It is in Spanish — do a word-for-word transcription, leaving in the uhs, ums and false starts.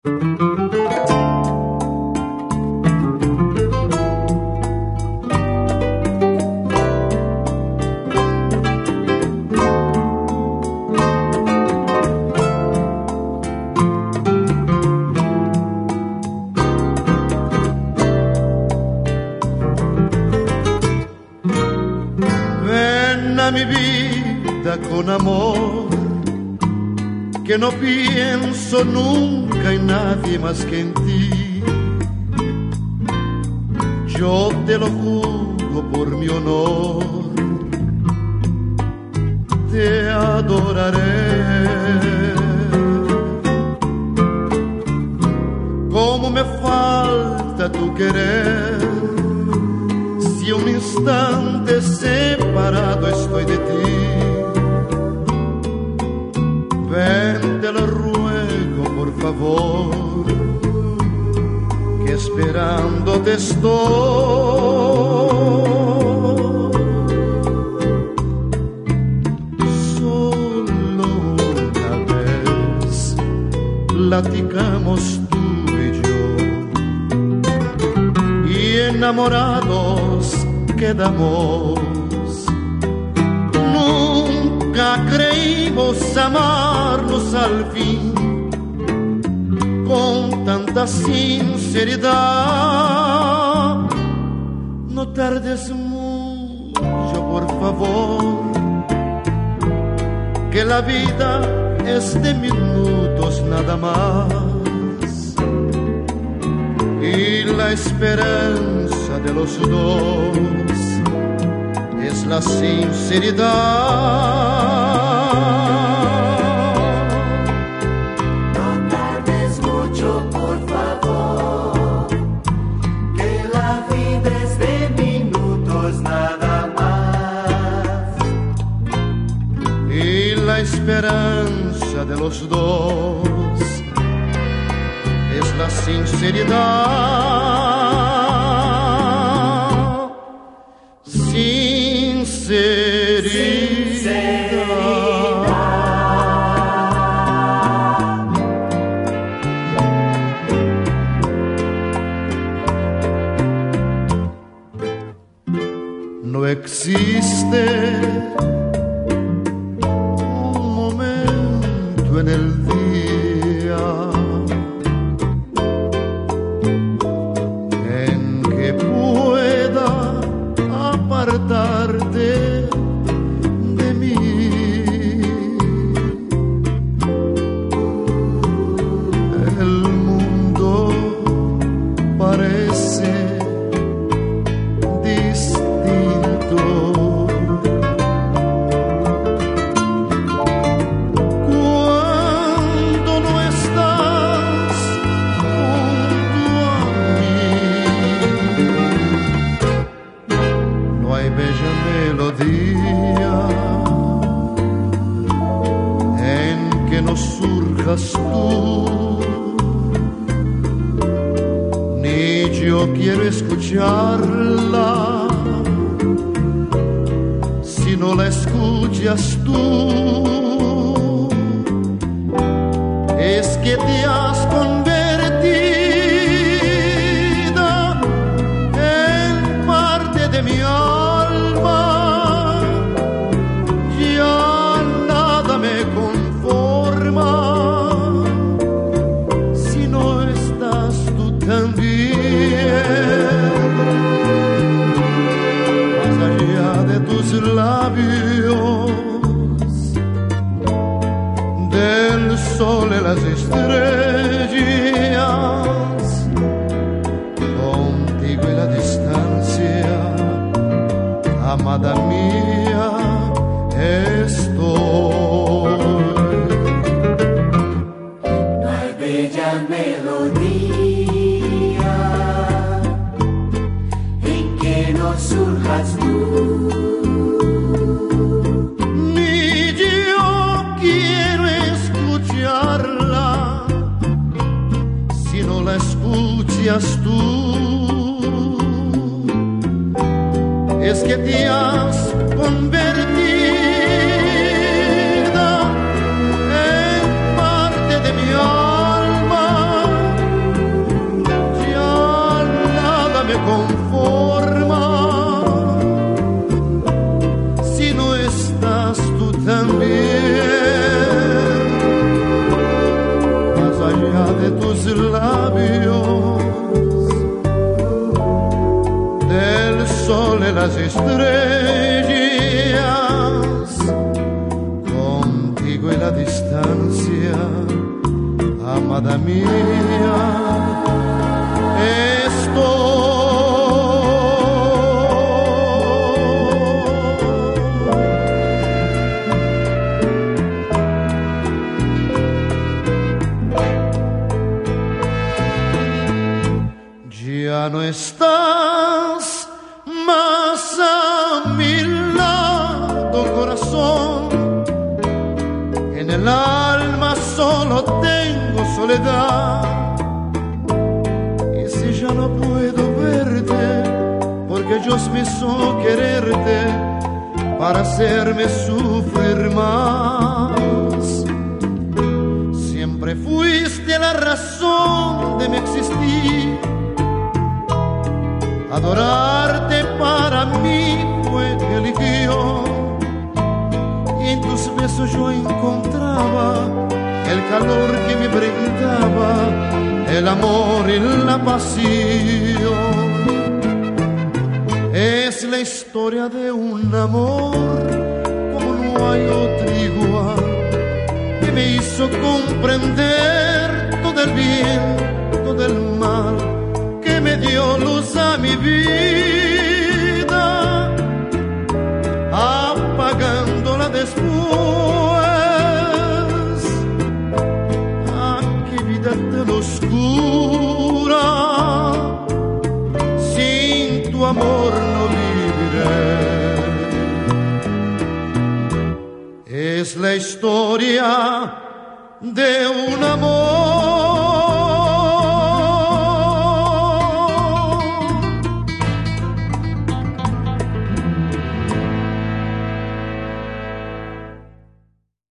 Mi vida con amor, que no pienso nunca en nadie más que en ti. Yo te lo juro por mi honor, te adoraré. Cómo me falta tu querer, si un instante separado estoy de ti. Ven, te lo ruego por favor, que esperándote estoy. Solo una vez platicamos tú y yo, y enamorados quedamos. Nunca creímos amarnos al fin con tanta sinceridad. No tardes mucho, por favor, que la vida es de minutos nada más, y la esperanza de los dos es la sinceridad. No tardes mucho, por favor, que la vida es de minutos nada más, y la esperanza de los dos es la sinceridad. No existe un momento en el día en que pueda apartarte de mí. El mundo parece distinto cuando no estás junto a mí. No hay bella melodía en que no surjas tú, ni yo quiero escucharla si no la escuchas tú. Es que te has convertido en parte de mi alma, ya nada me conforma si no estás tú también. Más allá de tus labios, del sol y las estrellas, contigo y la distancia, amada mía, estoy. no hay bella melodía en que no surjas tú. Ni yo quiero escucharla si no la escuchas tú. Es que te has convertido en parte de mi alma, de tus labios, del sol y las estrellas, contigo y la distancia, amada mía, estoy. Ya no estás más a mi lado, corazón. En el alma solo tengo soledad. Y si ya no puedo verte, porque Dios me hizo quererte para hacerme sufrir más. Siempre fuiste la razón de mi existir. Adorarte para mí fue religión, y en tus besos yo encontraba el calor que me brindaba, el amor y la pasión. Es la historia de un amor como no hay otro igual, que me hizo comprender todo el bien, todo el mal, que me dio luz a mi vida, apagándola después. Ah, qué vida tan oscura, sin tu amor no viviré. Es la historia de un amor